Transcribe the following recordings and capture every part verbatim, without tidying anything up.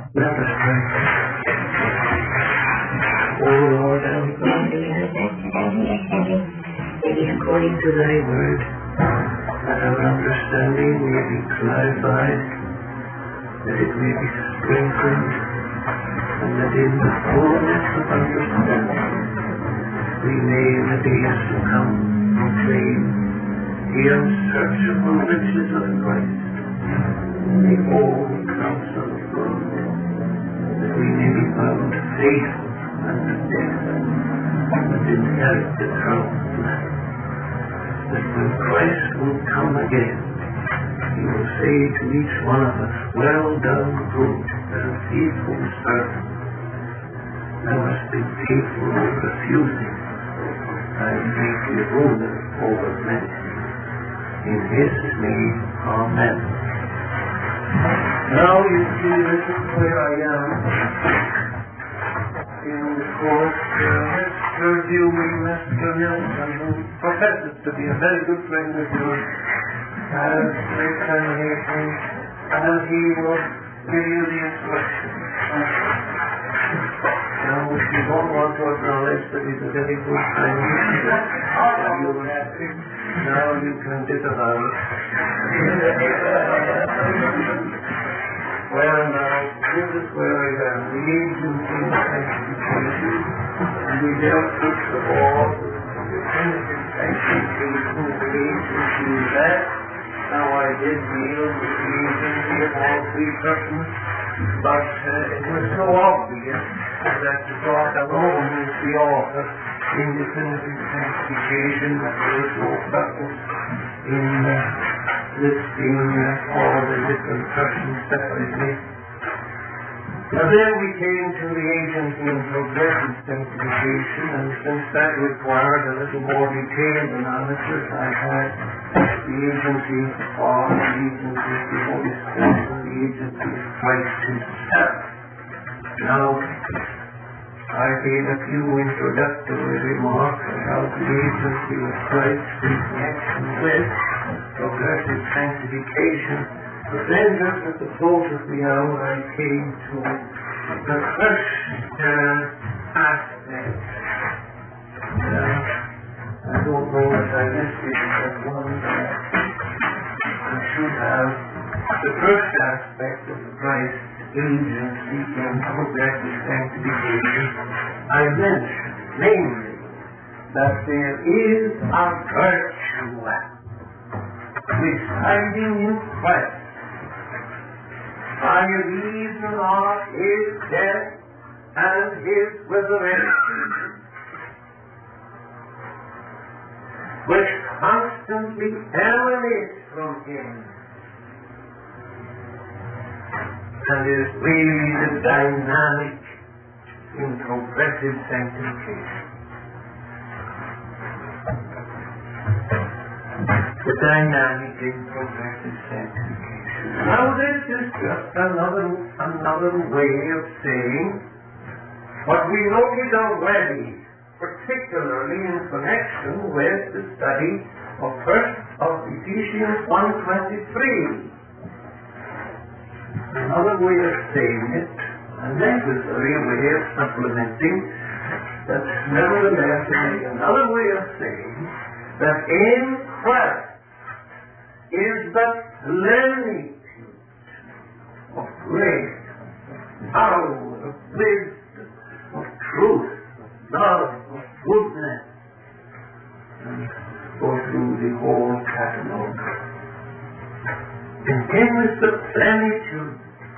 Let us pray. O Lord, our God, it is according to thy word that our understanding may be clarified, that it may be strengthened, and that in the fullness of understanding we may in the days to come proclaim the unsearchable riches of Christ, the whole counsel of God, that we may be found faithful unto death, and inherit the crown of life. That when Christ will come again, he will say to each one of us, well done, good and faithful servant. Thou hast been faithful over a few things, I will make thee ruler over many. In his name, amen. Now you see, this is where I am. In the course, uh, Sergio Mister Nelson, who professes to be a very good friend of yours, has examination, and he will give you the instructions. Now, if you don't want to acknowledge that he's a very good friend, you will have to. Now you can disavow it. Well, now, this is where I am. The agency of sanctification. And we dealt with the law, the definitive sanctification of the agency of that. Now, I did deal with the agency of all three persons, but uh, it was so obvious that God alone is the author in definitive sanctification that there is no purpose in uh, listing uh, all the different persons separately. Now then we came to the agency and progressive sanctification, and since that required a little more detailed analysis, I had the agency of God, the agency of the Holy Spirit, and the agency of Christ himself. Now, I gave a few introductory remarks about the agency of Christ in connection with progressive sanctification. But then, just at the close of the hour, I came to the first uh, aspect. Uh, I don't know if I listed it as one that I should have. The first aspect of the Christ agency in progressive sanctification I mentioned, namely, that there is a virtue residing in Christ by reason of his death and his resurrection, which constantly emanates from him and is really the dynamic in progressive sanctification. The dynamic in progressive sanctification. Now this is just another another way of saying what we noted already, particularly in connection with the study of first of Ephesians one twenty-three. Another way of saying it, a necessary way of supplementing, that nevertheless another way of saying that in Christ is the plenitude of grace, power, of wisdom, of truth, love, of goodness, and go through the whole catalogue. In him is the plenitude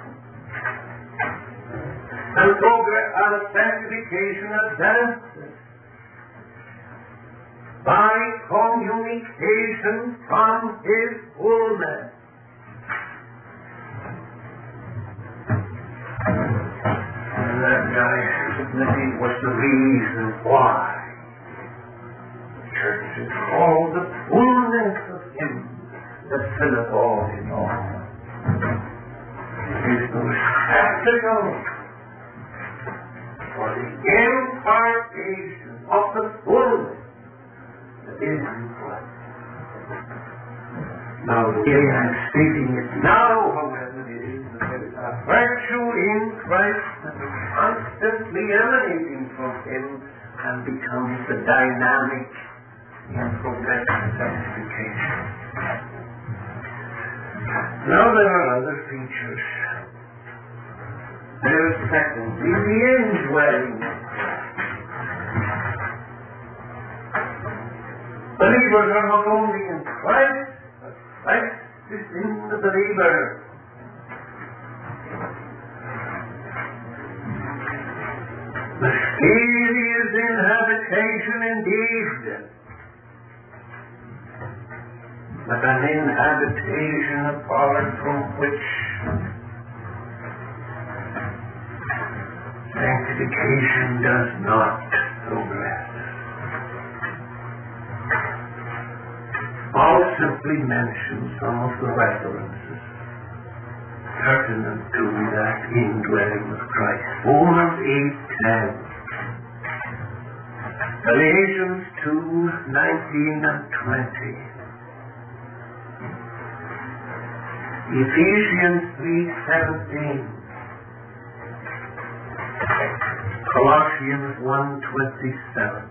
and progress and sanctification advances by communication from his fullness. And that I submitted was the reason why the church is called the fullness of him that filleth all in all. It is the receptacle for the impartation of the fullness that is in Christ. Now, again, I'm stating it now, however, it is that there is a virtue in Christ that is constantly emanating from Him and becomes the dynamic in progressive sanctification. Now there are other features. There is secondly the indwelling. Believers are not only in Christ, but Christ is in the believer. Mysterious inhabitation indeed, but an inhabitation apart from which sanctification does not progress. I'll simply mention some of the references pertinent to that indwelling of Christ. Romans eight ten, Galatians two nineteen and twenty, Ephesians three seventeen, Colossians one twenty-seven.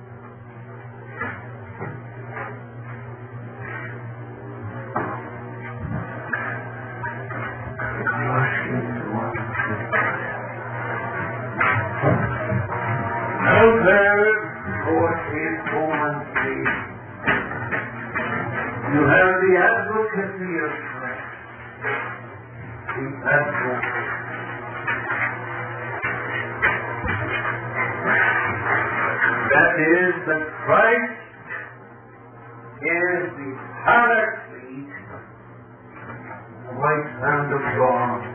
Now there, fourth is Romans three. You have the advocacy of Christ. The advocate. That is, that Christ is the Paraclete, the right hand of God.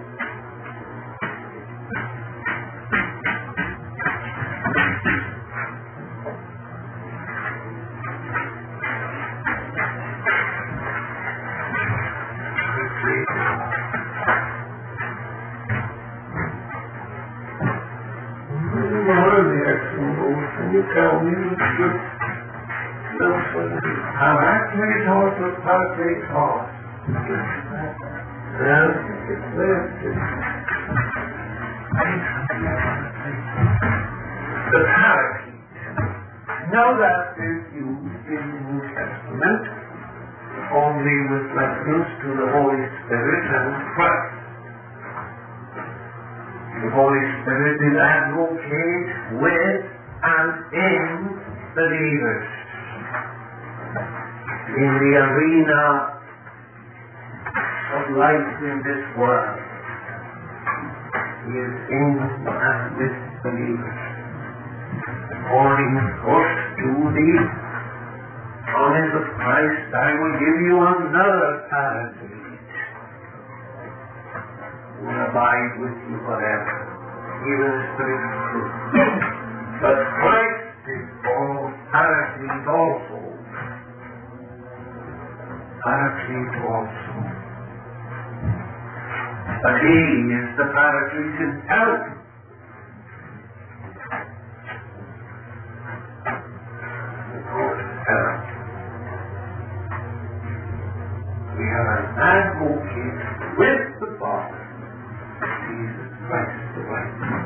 You tell me the truth. Paraclete horse or Paraclete horse? Well, it's there. The Paraclete. Now that is used in the New Testament only with reference to the Holy Spirit and Christ. The Holy Spirit is advocate with and in believers. In the arena of life in this world, He is in and with believers. According first to the promise of Christ, I will give you another Paraclete who will abide with you forever, even the Spirit of truth. But Christ is called Paraclete also. Paraclete also. But He is the Paraclete Himself. We have an advocate with the Father, Jesus Christ the righteous.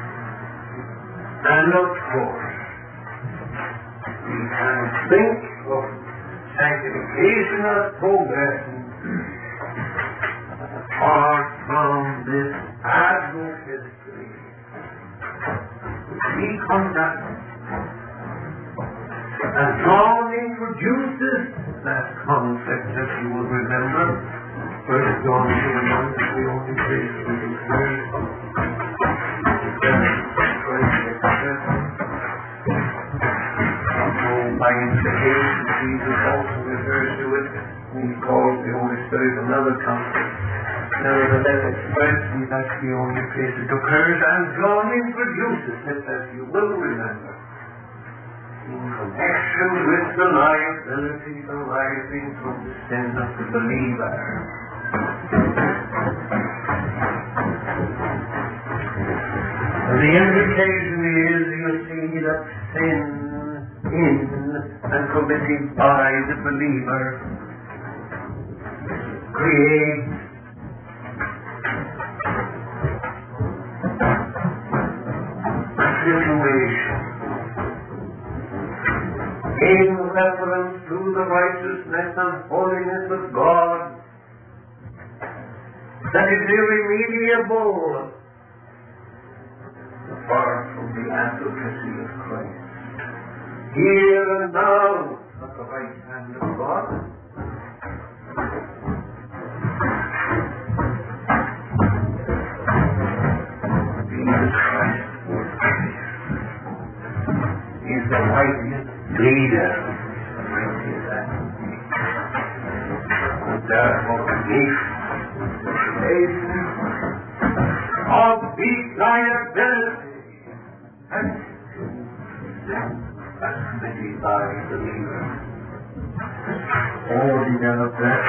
And of course, we can think of sanctification as progressing apart from this advocacy which He conducts. And John introduces that concept, as you will remember. First John two one is the only place we can hear by implication, Jesus also refers to it when He calls the Holy Spirit another concept. Nevertheless, expressly, that's the only place it occurs, and John introduces it, as you will remember, in connection with the liabilities arising from the sin of the believer. The implication is, you see, that sin in and committed by the believer creates revelation in reference to the righteousness and holiness of God that is irremediable apart from the advocacy of Christ. Here and now at the right hand of God. Jesus Christ is the mightiest leader, the mightiest advocate. And therefore the nation of deniability and that's committed by believers. All developed that.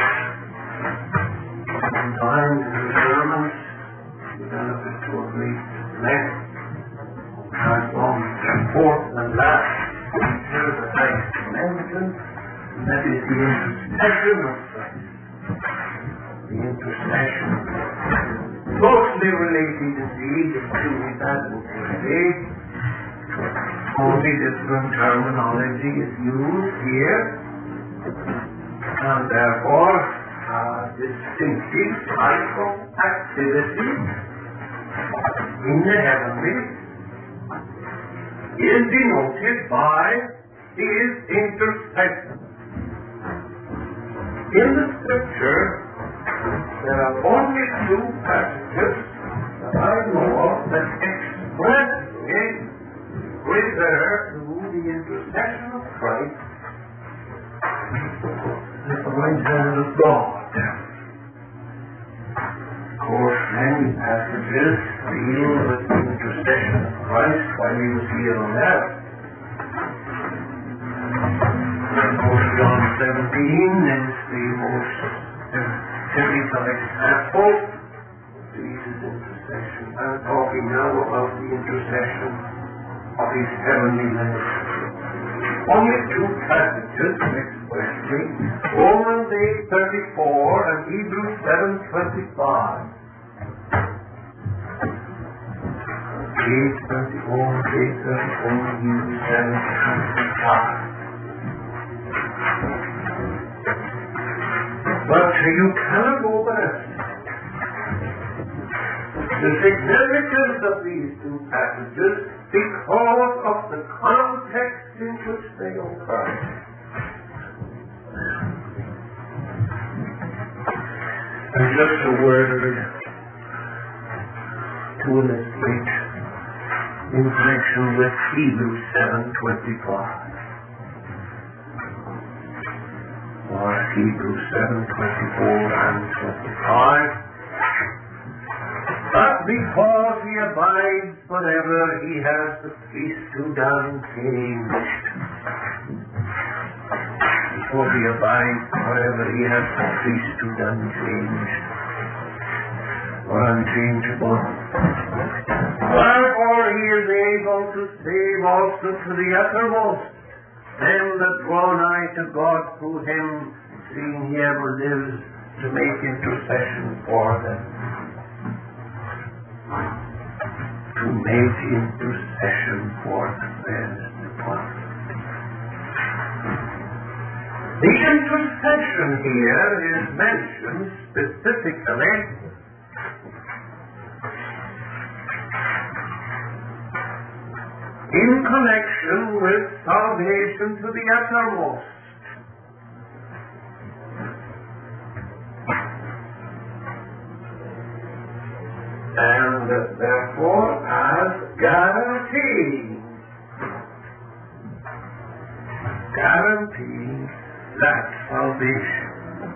Sometimes in the sermons, develop it to a great length. Transform forth and last. Here the highest dimension, and that is the intercession of Christ. The intercession, closely related indeed to his advocacy. Only different terminology is used here, and therefore a distinctive type of activity in the heavenlies is denoted by his intercession. In the Scripture, there are only two passages that I know of that expressly refer to the intercession of Christ at the right hand of God. Of course, many passages deal with the intercession of Christ while he was here on earth. And of course, John seventeen is the most typical example of Jesus' intercession. I'm talking now about the intercession of his heavenly ministry. Only two passages expressly, Romans eight thirty-four and Hebrews seven twenty-five. eight thirty-four, eight thirty-four, Hebrews seven twenty-five. But you cannot overestimate the significance of these two passages because of the context in which they occur. And just a word to illustrate in connection with Hebrews seven twenty-five. Or Hebrews seven twenty-four and twenty-five. But because he abides forever, he has the priesthood unchanged. Because he abides forever, he has the priesthood unchanged. Or unchangeable. Wherefore he is able to save also to the uttermost them that draw nigh to God through him, seeing he ever lives to make intercession for them. To make intercession for the says the prophet. The intercession here is mentioned specifically in connection with salvation to the uttermost. And therefore as guaranteeing, guaranteeing that salvation.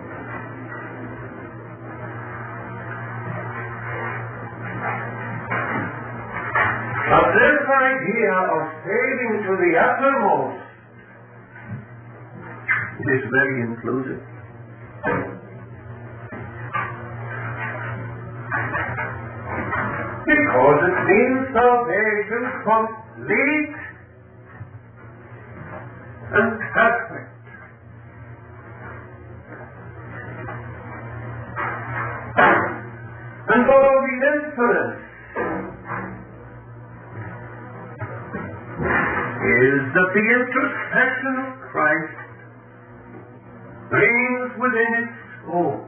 But this idea of saving to the uttermost is very inclusive. Because it means salvation complete and perfect. And all the infinite is that the intercession of Christ brings within its scope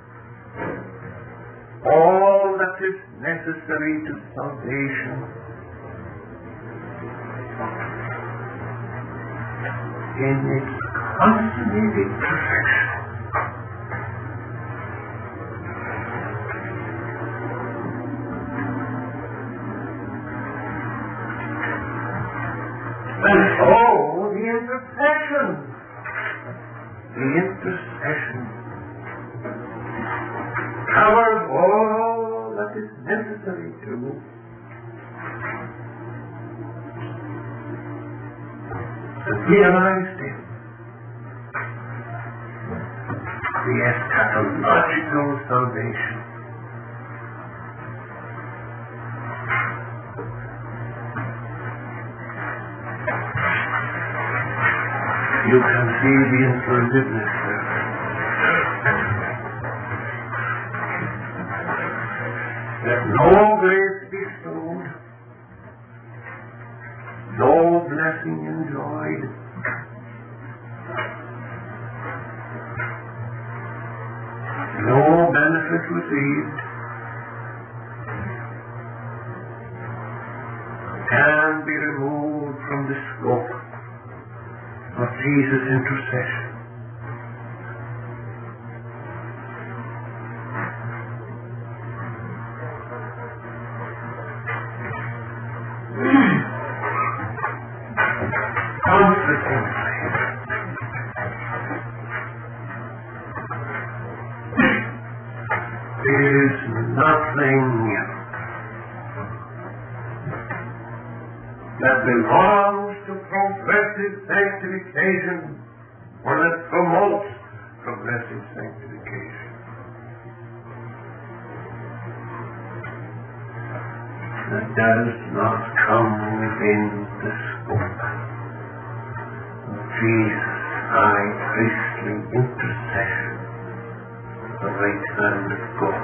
all that is necessary to salvation in its consummated perfection. And so the intercession, the intercession covers all that is necessary to realize Him, the eschatological salvation. You can see the intuitiveness there. That no grace bestowed, no blessing enjoyed, no benefit received can be removed from the scope of Jesus' intercession. Consequently, it is nothing that belongs to progressive sanctification or that promotes progressive sanctification that does not come within the scope of Jesus' high priestly intercession at the right hand of God.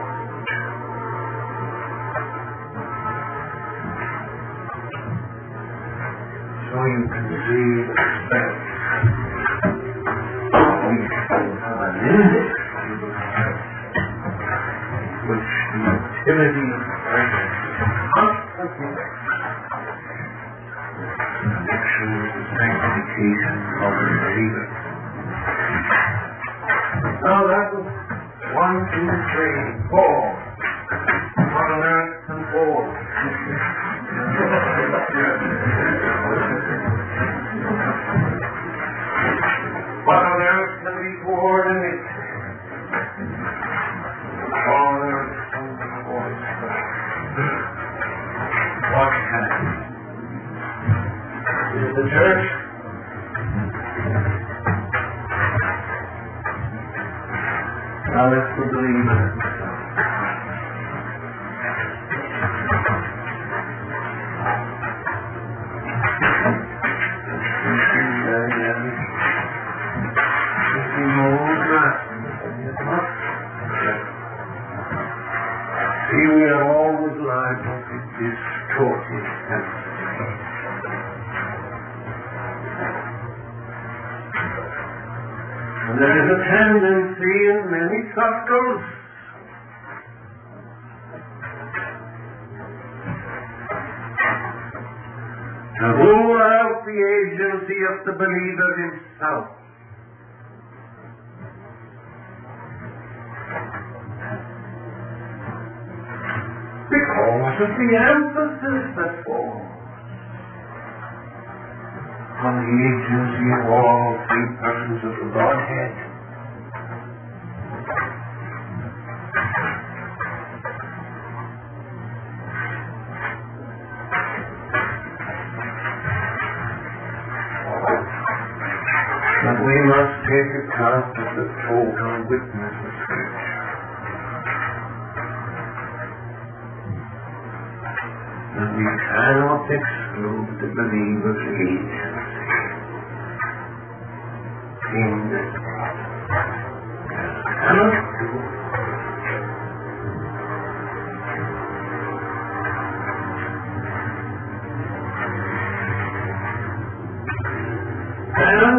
So you can see that we still have an index which the activity constantly in connection with the sanctification of the believer. Now that was one, two, three, four. What on earth and four? What on earth can be coordinated? On earth and coordinated. What can? Is the church? Now let's the believer. See, we are always liable to distort it. And there is a tendency in many circles to rule out the agency of the believer himself. Because of the emphasis that falls on the agency of all three persons of the Godhead. But we must take account of the total witness of Scripture. And we cannot exclude the believer's agency in this process. Cannot do it.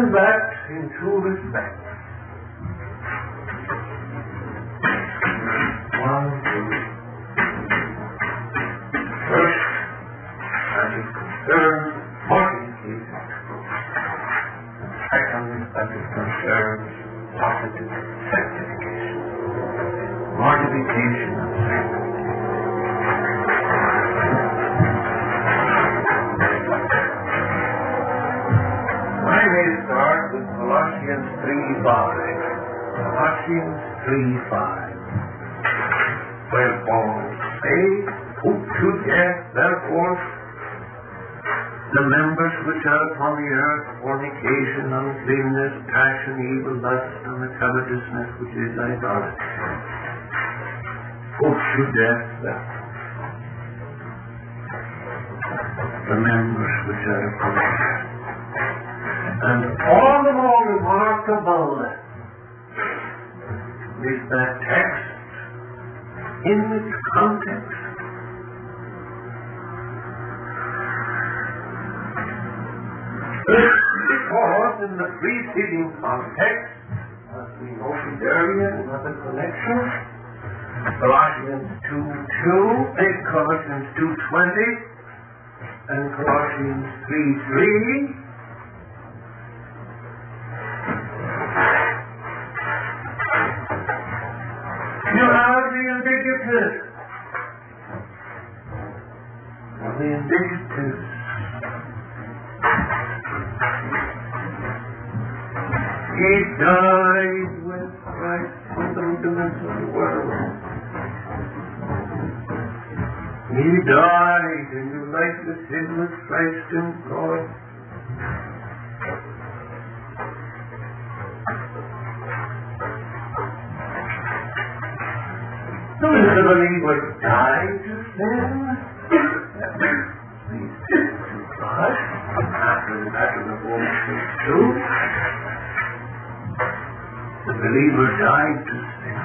And that in two respects. One, two. First, as it concerns mortification. Second, as it concerns positive sanctification. Mortification and sanctification. I may start with Colossians three five. Colossians three five. Where Paul says, put to death, therefore, the members which are upon the earth, fornication, uncleanness, passion, evil, lust, and the covetousness which is idolatry. Put to death, therefore, the members which are upon the earth. And all the more remarkable is that text in its context. Because in the preceding context, as we noted earlier in other connections, Colossians two two, Colossians two twenty, and Colossians three three, you have the indicative. The indicative. He died with Christ for the rudiments of the world. He died and you lifeless sin with Christ in God. So if the believer died to sin, he did to God, after the battle of Romans two, the believer died to sin.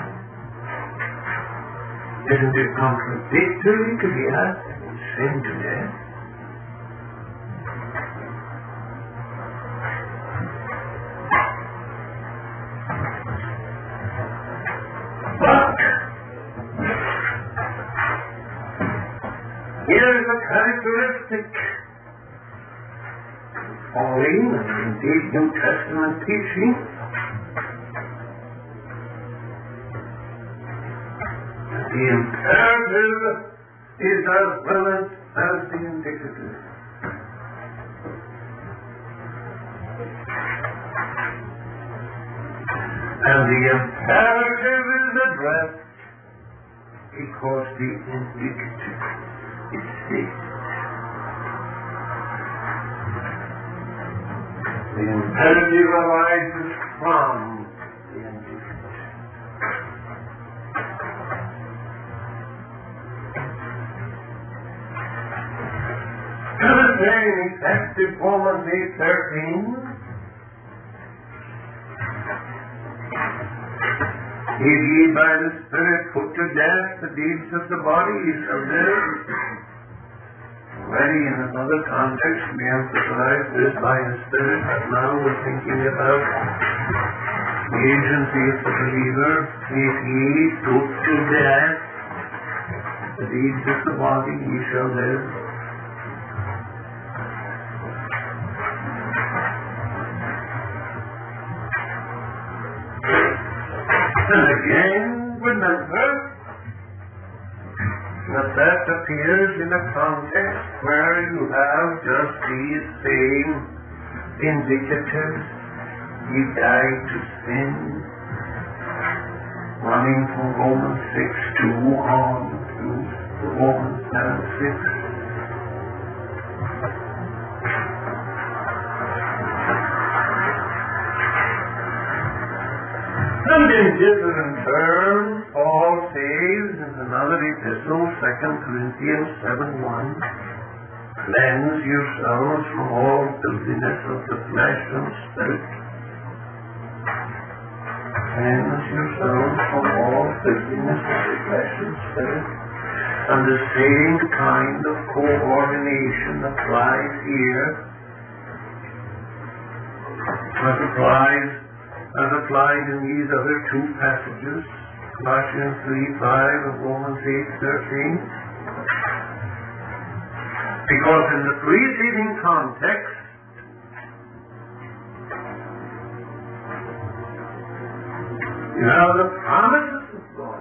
Isn't it contradictory to be asked to sin to death? Here is a characteristic following, and indeed New Testament teaching, that the imperative is as relevant as the indicative. And the imperative is addressed because the indicative is stated. The imperative arises from the indicative. Saying effective Romans eight thirteen, if ye by the Spirit put to death the deeds of the body, ye shall live. Already in another context we emphasize this by the Spirit, but now we're thinking about the agency of the believer. If ye put to death the deeds of the body, ye shall live. And again, remember that that appears in a context where you have just these same indicatives. Ye died to sin, running from Romans six two on to Romans seven six. And in different terms, Paul says in another epistle, Second Corinthians seven one, cleanse yourselves from all filthiness of the flesh and spirit. Cleanse yourselves from all filthiness of the flesh and spirit. And the same kind of coordination applies here. as applied, as applied in these other two passages, Colossians three five and Romans eight thirteen. Because in the preceding context, you have the promises of God.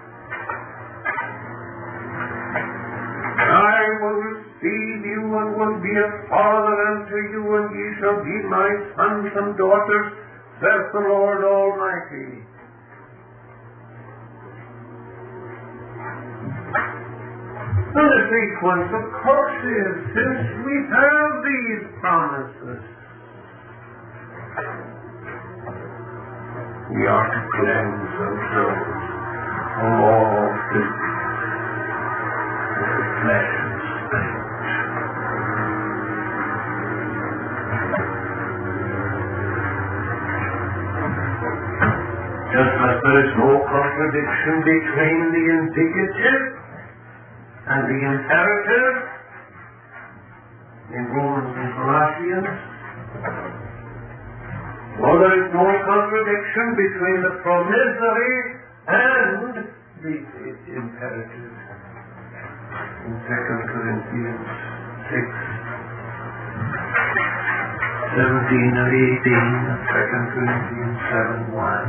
I will receive you and will be a father unto you, and ye shall be my sons and daughters, saith the Lord Almighty. And the sequence, of course, is, since we have these promises, we are to cleanse ourselves from all filthiness of the flesh and spirit. Just as there is no contradiction between the indicative and the imperative in Romans and Colossians, well, there is no contradiction between the promissory and the imperative in Second Corinthians six, seventeen and eighteen, and Second Corinthians seven one.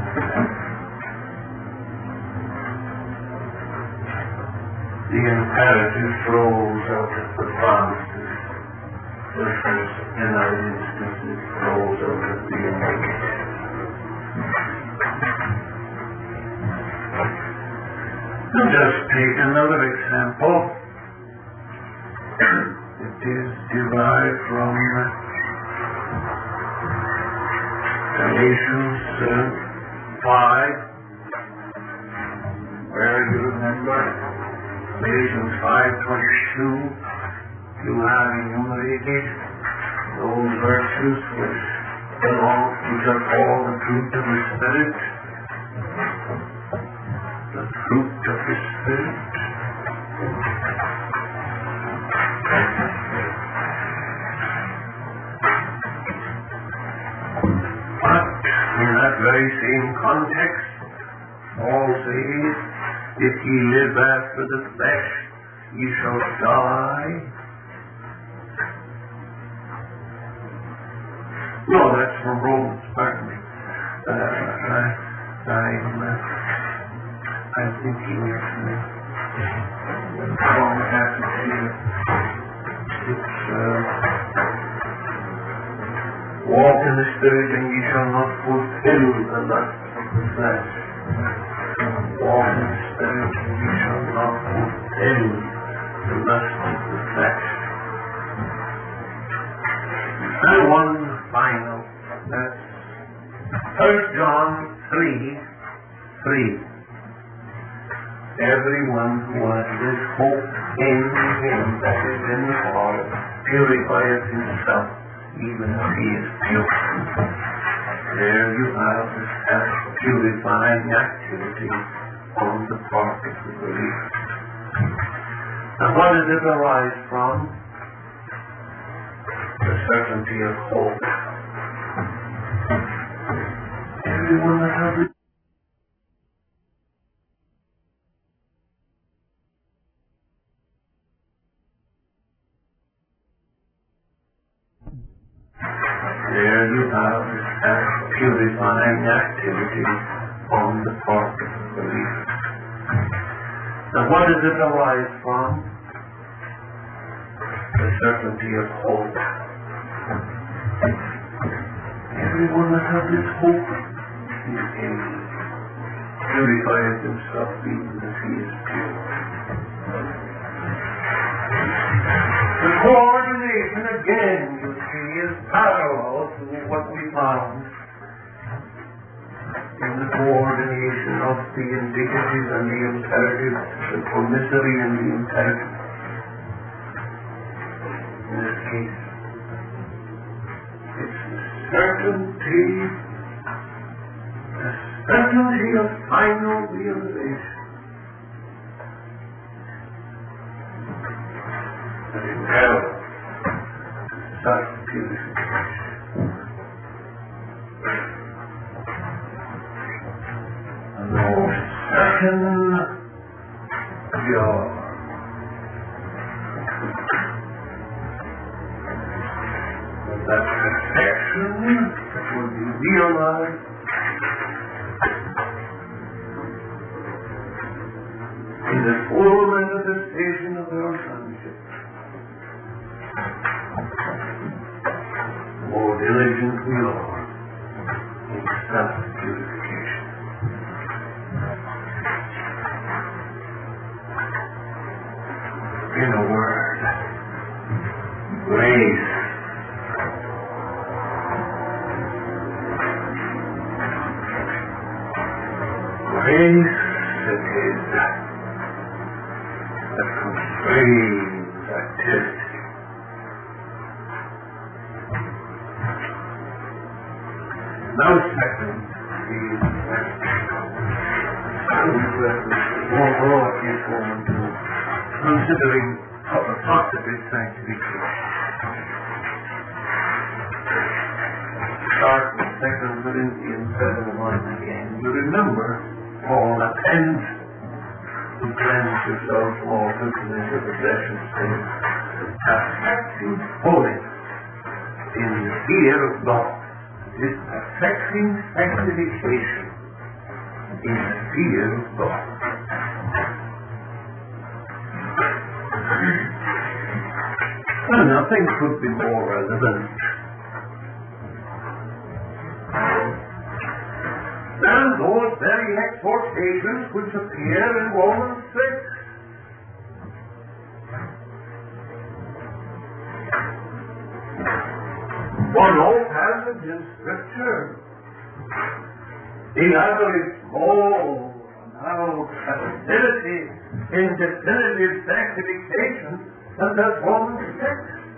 The imperative flows out of the promises, versus in our instances flows out of the indicative. And just take another example. It is derived from Galatians five, where you remember Galatians five twenty-two, you have enumerated those virtues which belong, which are called the fruit of the Spirit. The fruit of the Spirit. But in that very same context, Paul says, if ye live after the flesh, ye shall die. No, that's from Romans, pardon me. Uh, I, I'm, uh, I'm thinking of the wrong passage here. It's, uh, walk in the Spirit and ye shall not fulfill the lust of the flesh. Walk in the Spirit and ye shall not fulfill the lust of the flesh. And one final, that's First John three three. Everyone who has this hope in him that is in the Father purifieth himself, even as he is pure. There you have this purifying activity on the part of the believer. And what does it arise from? The certainty of hope. Everyone that has it. There you have this purifying activity on the part of the believer. Now what does it arise from? The certainty of hope. Everyone that has this hope is in purifies himself even as he is pure. The coordination again, you see, is parallel to what we found in the coordination of the indicative and the imperative, the promissory and the imperative. In this case, it's the certainty, the certainty of final realization. That imperative, such purification. That perfection that will be realized in the full manifestation of our sonship. More diligent we are in self-purification. In a word, grace Grace it is that constrains activity. Now second is that more broadly formed to considering positive sanctification. Start with Second Corinthians seven one again. You remember Paul attends to cleanse yourselves from all filthiness of possessions, saying, perfecting holiness in the fear of God. This perfecting sanctification in the fear of God. And nothing could be more relevant than those very exhortations which appear in Romans six. For no passage in Scripture elaborates more on how facility in definitive sanctification than does Romans six.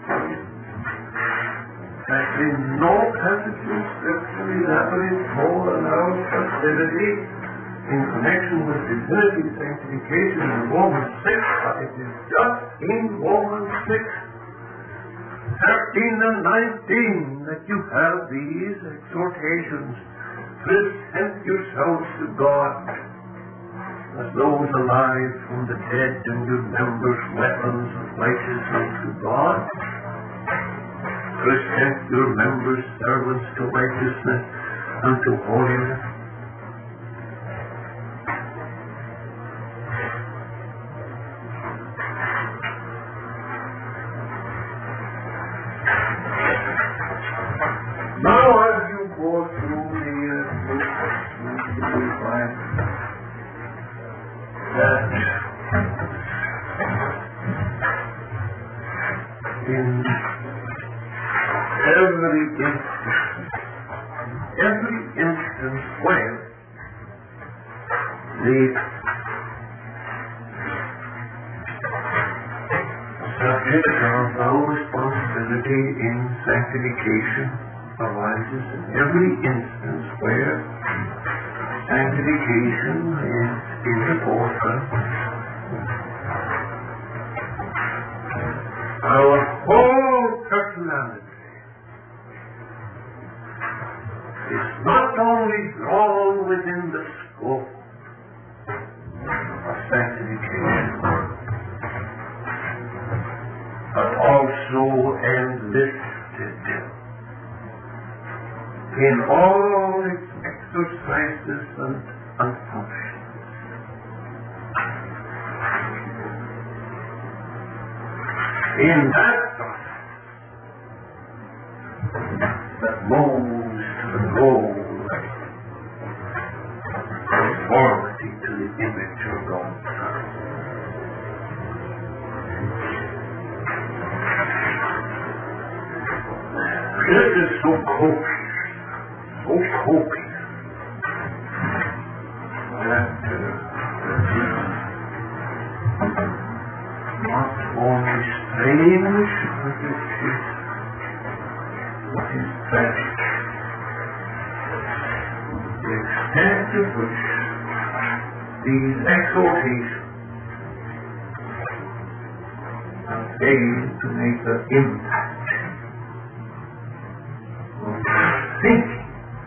That in no passage in Scripture elaborates more on our facility in connection with definitive sanctification in Romans six, but it is just in Romans six, thirteen and nineteen that you have these exhortations. Present yourselves to God as those alive from the dead, and your members weapons of righteousness to God. Present your members servants to righteousness and to holiness. Now as you go through the uh, you will find that in every instance, every instance where the subject of our responsibility in sanctification arises, in every instance where sanctification is in the forefront, our whole personality is not only drawn within the scope of sanctification, but also enlisted in all its exercises and, and functions. In that process that moves to the goal of conformity to the image of God's Son. This is so copious, so copious, that uh, not only strange, but it is what is tragic. The extent to which these exhortations have failed to make the impact of thinking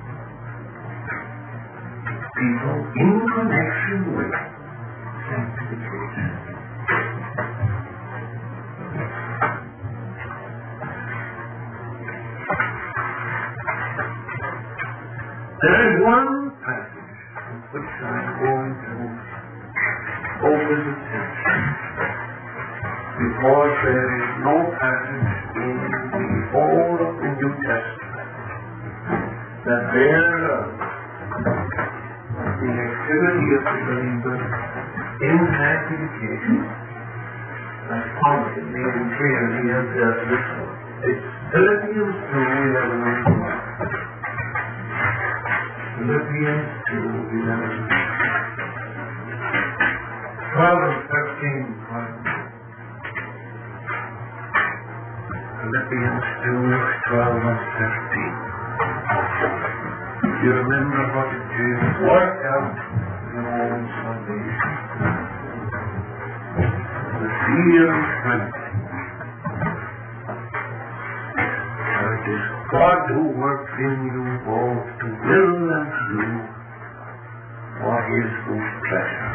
people in connection with sanctification. There is one passage which I'm going to focus attention, because there is no passage in the whole of the New Testament that bears out the activity of the believer in sanctification as prompted made clearly as does this one. It's Philippians two, eleven and twelve. Philippians two, eleven and twelve and thirteen. Philippians two, twelve and thirteen. You remember what it is? Work out your own salvation. The fear of trembling. For it is God who works in you both to will and to do for His good pleasure.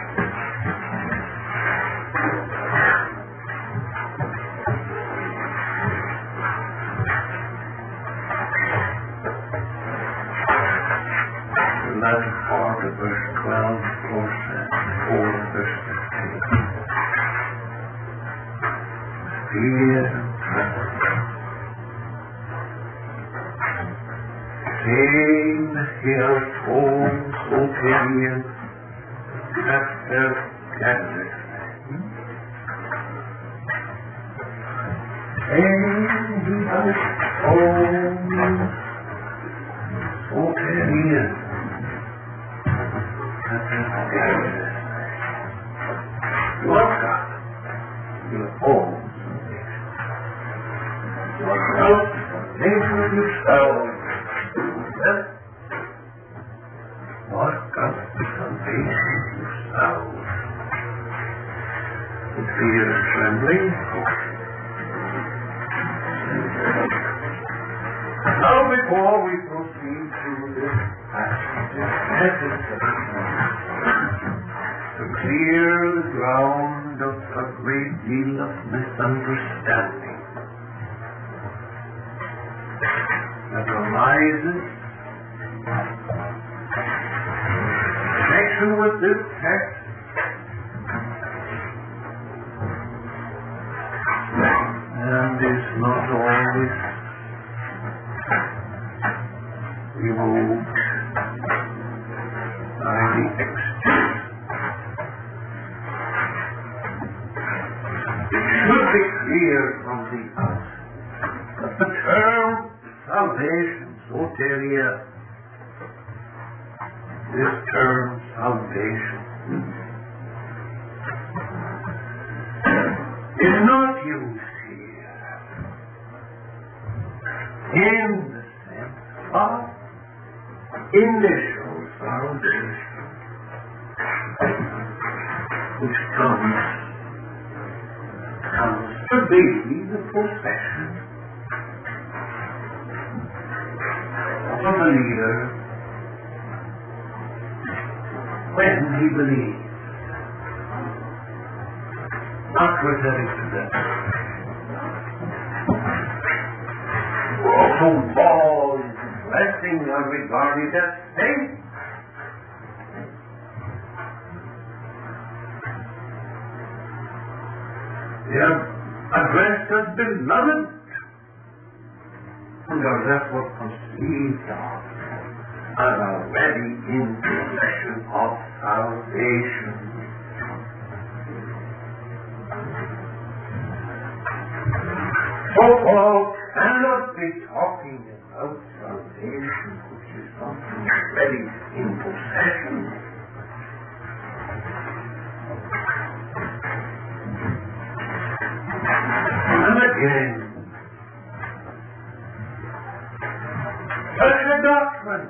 Latter part of verse twelve, of course, and four of verse fifteen. Fear and trembling. Same here home, Soterian, after Kansas. And he was home, Soterian. What God? Your own salvation. Your self-salvation of yourself. What God? Salvation of yourself. With fear and trembling. Now before we proceed through this passage, it's necessary to clear the ground of a great deal of misunderstanding that arises in connection with this text and is not always removed by the exterior. Should be clear from the outset that the term salvation, soteria, this term salvation, is not used here in the sense of initial salvation, which comes comes to be the possession of a believer when he believes. Not referring to that. Also, all blessing are regarded as saints. They are addressed as beloved, and are therefore conceived of as already in possession of salvation. So Paul cannot be talking about salvation, which is something already in possession. And again, such a doctrine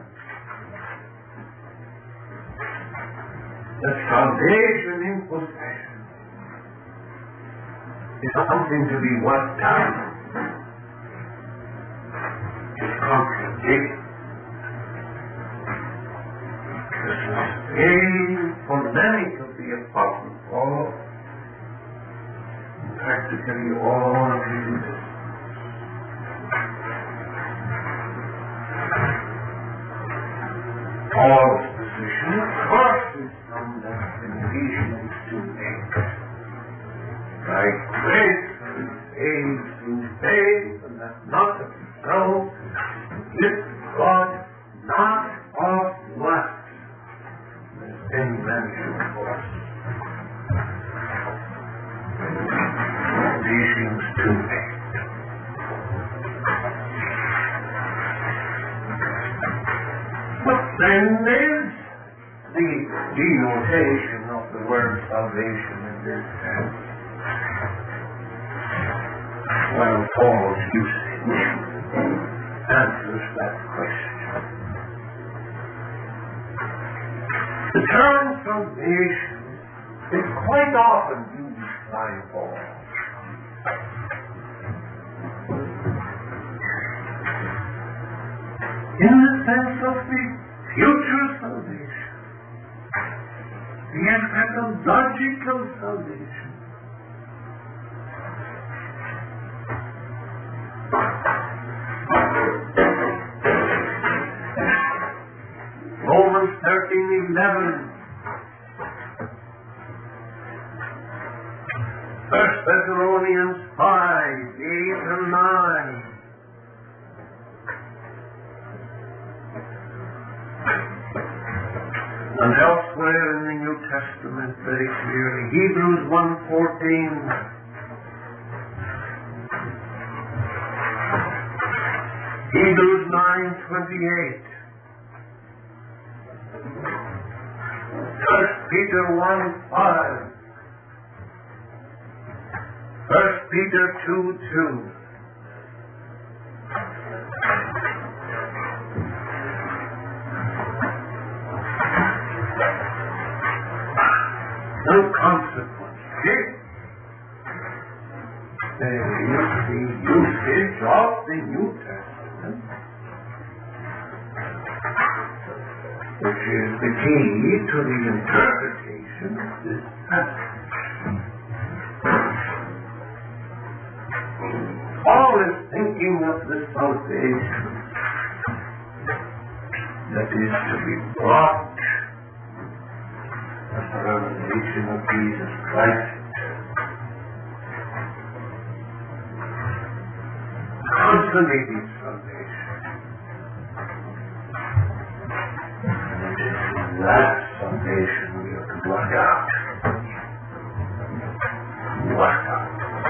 that salvation in possession is something to be worked out, is contradicted. The same polemic of the Apostle Paul, practically all of his Ephesians two eight. By grace is saved through faith, and that not of yourself, it's God, not of works, as any man should boast. Ephesians two eight. But then there's the denotation of the word salvation in this sense. Well, Paul's usage answers that question. The term salvation is quite often used by Paul. In the sense of the future salvation, the eschatological salvation. Romans thirteen eleven. First Thessalonians five, eight and nine. And elsewhere in the New Testament very clearly, Hebrews one fourteen. Hebrews nine twenty-eight. First Peter one five. First Peter two two. No consequence. There is the usage of the New Testament, which is the key to the interpretation of this passage. Paul is thinking of the salvation that is to be brought as the revelation of Jesus Christ. Consummated salvation. And it is in that salvation we are to work out. Work out.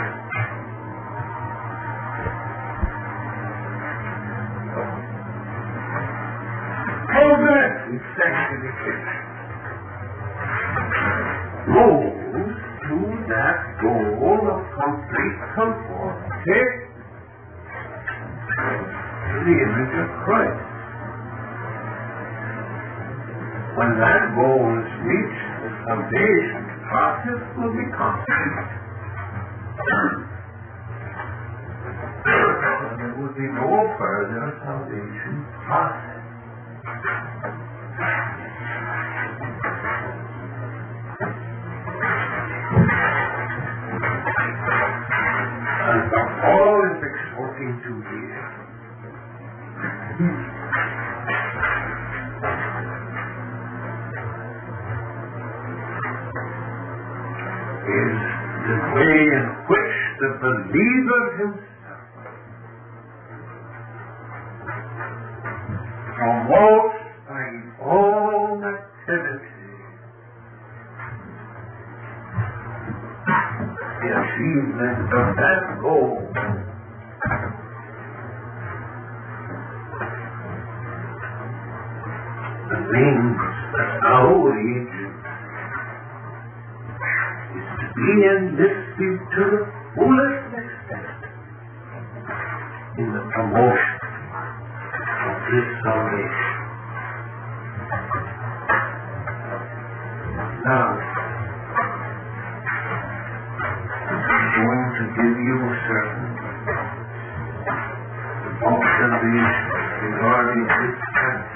Progress in sanctification goes to that goal of complete conformity to the image of Christ. When that goal is reached, the salvation process will be complete. And there will be no further salvation process. All is exhorting to here. Is the way in which the believer himself promotes by his own activity the achievement of that goal. The means that our age is to be enlisted to the fullest extent in the promotion of this salvation. Now, going to give you certain observations regarding this passage.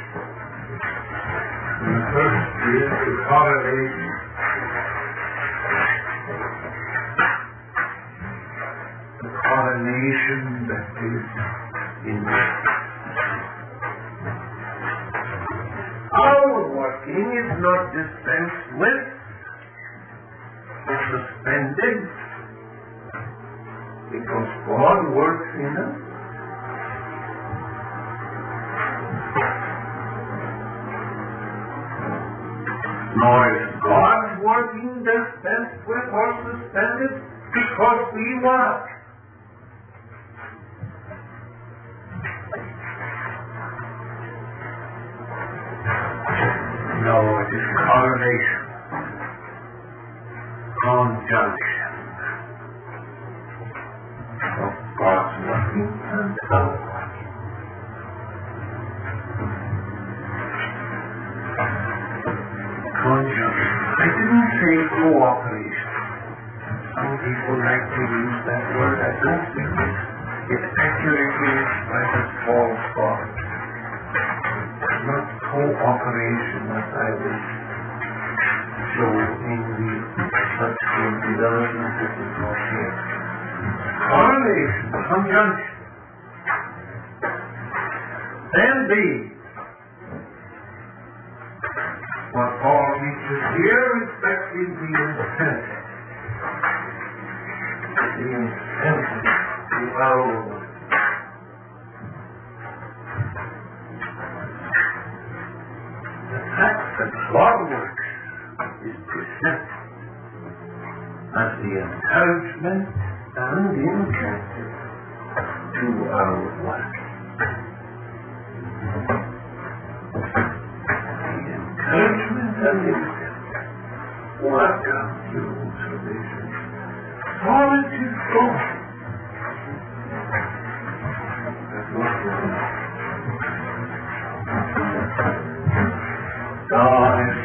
The first is the correlation the correlation that is in our working is not dispensed with works in us. Nor is God working dispensed with or suspended because we want. No, it is correlation, conjunction of God's working and our working. Conjunction. I didn't say cooperation. Some people like to use that word. I don't think it, it accurately expresses Paul's thought. Not cooperation as I will show in the subsequent development that is not here. Correlation, conjunction. Then B. What Paul teaches here respecting the incentive. The incentive to our work. The fact that God works is presented as the encouragement and the incentive to our work. Encouragement and incentive. What comes to observation? All it is God. That's what we're doing. God is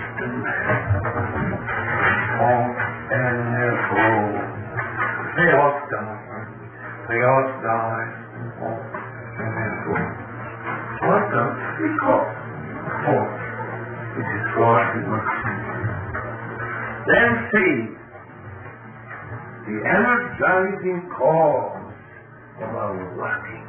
all and therefore Theos God. Theos God and all and therefore. What does he call? For it is God who works in you. Then see the energizing cause of our working.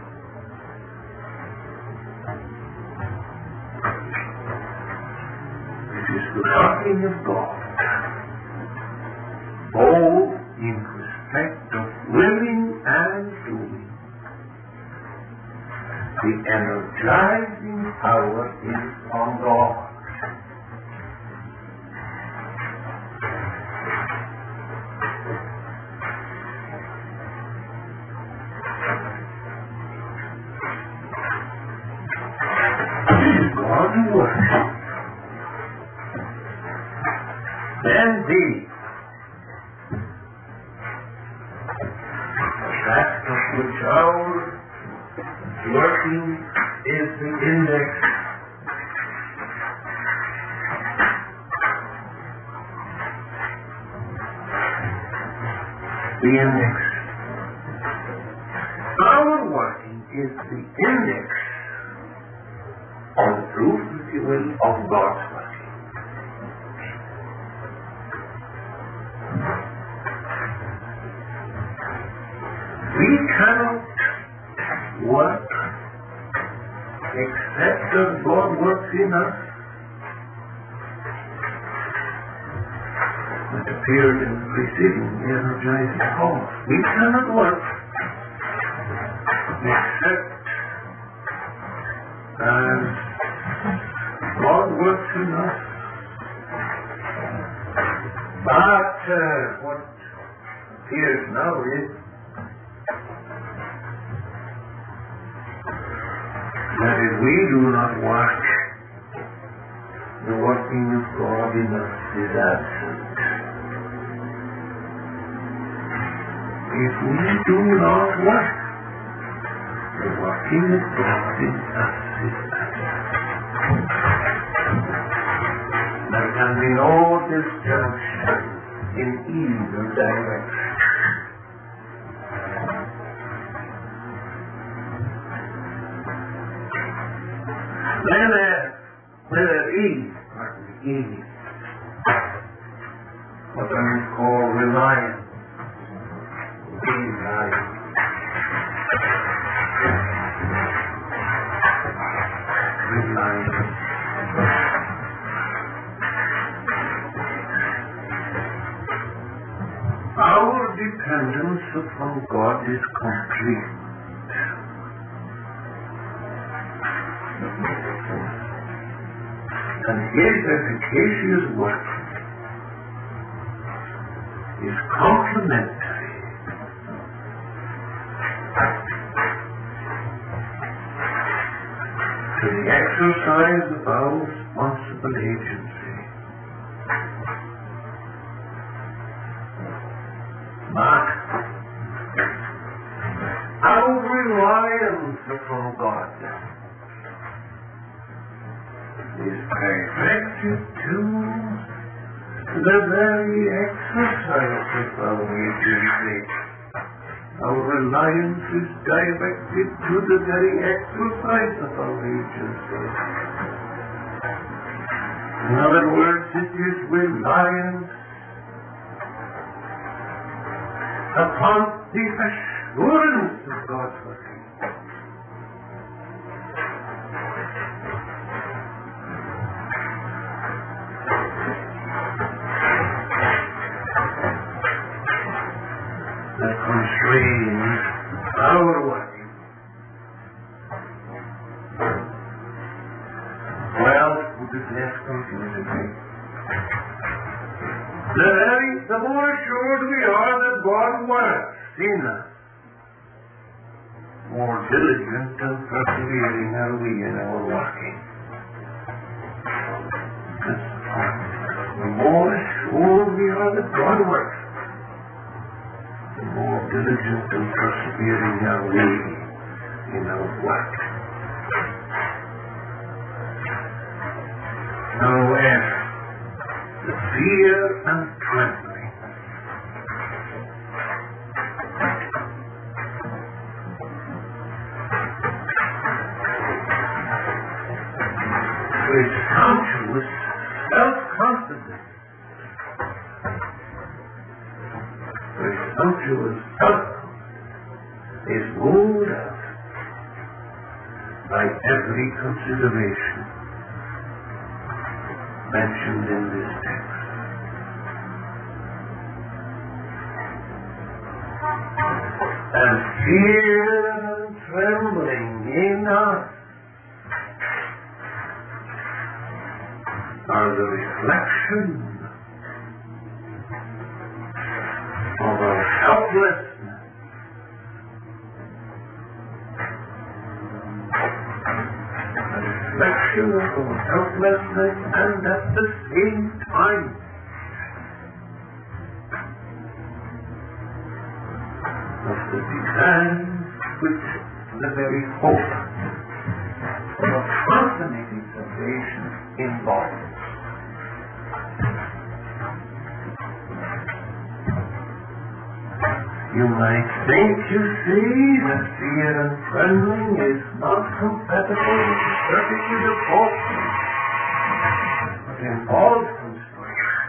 It is the working of God, both in respect of willing and doing. The energizing power is on God. God works. Then D. The fact of which our working is the index. The index. Our working is the index, or the proof, if you will, of God's working. We cannot work except as God works in us. It appeared in the preceding energizing cause. We cannot work except as God works in us. But uh, what appears now is that if we do not work, the working of God in us is absent. If we do not work, the working of God in us is absent. There can be no disjunction in either direction. Then uh, uh, E, pardon, E, what I would call reliance. Reliance. Reliance. Our dependence upon God is complete. And his efficacious work is complementary to the exercise of our responsible agency. But our reliance upon God is perfected to the very exercise of our agency. Our reliance is directed to the very exercise of our agency. In other words, it is reliance upon the assurance of God's working. That constrains our working. Well, put it less confusingly. The very, the more assured we are that God works in us, more diligent and persevering are we in our working. That's the point. The more assured we are that God works, the more diligent and persevering are we in our work. However, the fear and trembling presumptuous self-confidence, presumptuous self-confidence is ruled out by every consideration mentioned in this text. And fear and trembling in us are the reflection of our helplessness, a reflection of our helplessness, and at the same time of the demands which the very hope of a fascinating salvation involves. You might think, you see, that fear and trembling is not compatible with the certitude of hope, but involves constraint.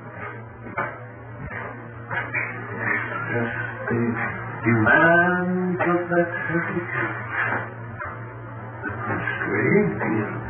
Just the demands of that certitude that constrain fear and